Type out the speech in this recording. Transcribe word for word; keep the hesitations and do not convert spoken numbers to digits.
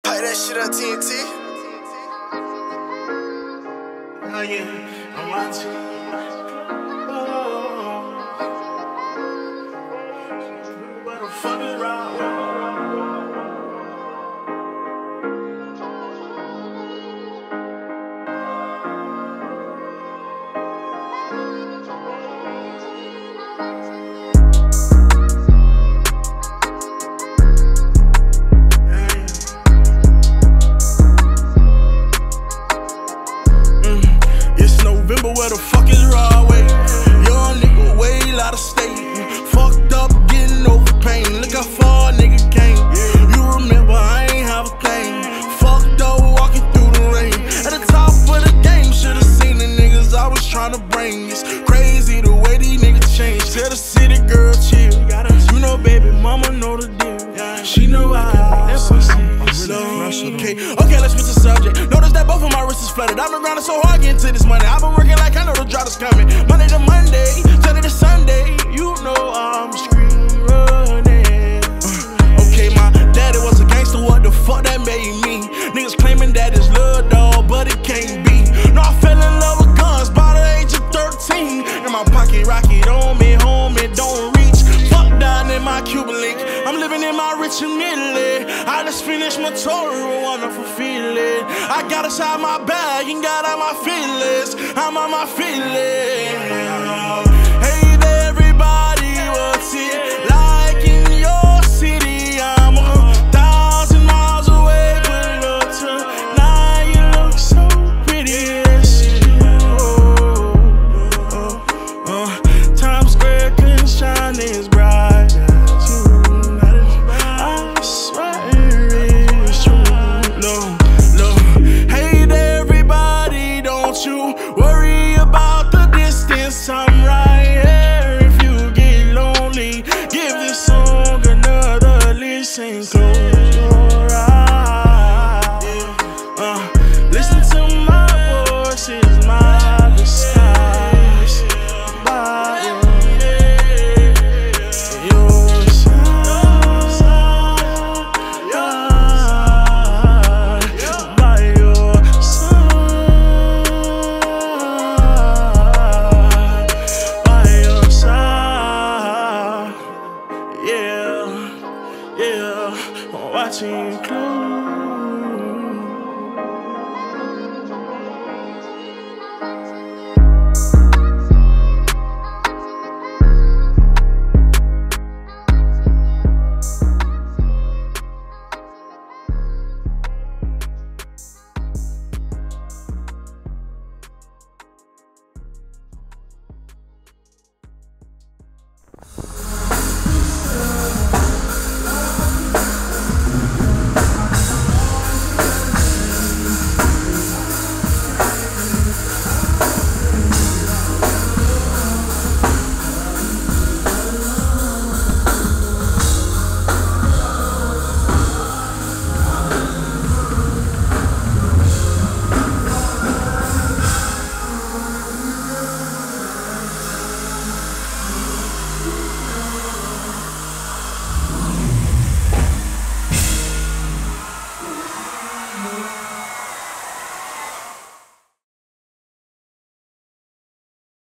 Pipe that shit up, T N T. Oh yeah, I'm watching. Oh, what the fuck is wrong? November, where the fuck is Broadway? Young nigga way out of state. Fucked up, getting over pain. Look how far a nigga came. You remember I ain't have a thing. Fucked up, walking through the rain. At the top of the game, should've seen the niggas I was trying to bring. It's crazy the way these niggas change. Tell the city girl chill. You know baby mama know the deal. She know I that's what she Okay, okay, let's switch the subject. Notice that both of my wrists is flooded. I've been grinding so hard getting to this money. I've been working like I know the drop is coming. Monday to Monday, Sunday to Sunday. You know I'm street running. Uh, okay, my daddy was a gangster. What the fuck that made me? Niggas claiming that it's love, dog, but it can't be. No, I fell in love with guns by the age of thirteen. In my pocket, rocket on me, home, it don't reach. Fuck down in my Cuban link. I'm living in my rich and Italy. I just finished my tour, a wonderful feeling. I got inside my bag and got out my feelings. I'm on my feelings. Hey there, everybody, what's it like in your city? I'm a thousand miles away, but look tonight, you look so pretty. Oh, uh, uh, Times Square can shine as bright. Worry about the distance, I'm right here. If you get lonely, give this song another listen. Close your eyes. Uh, listen to my voice, it's my disguise. By your side, by your side. Yeah, I'm watching you close.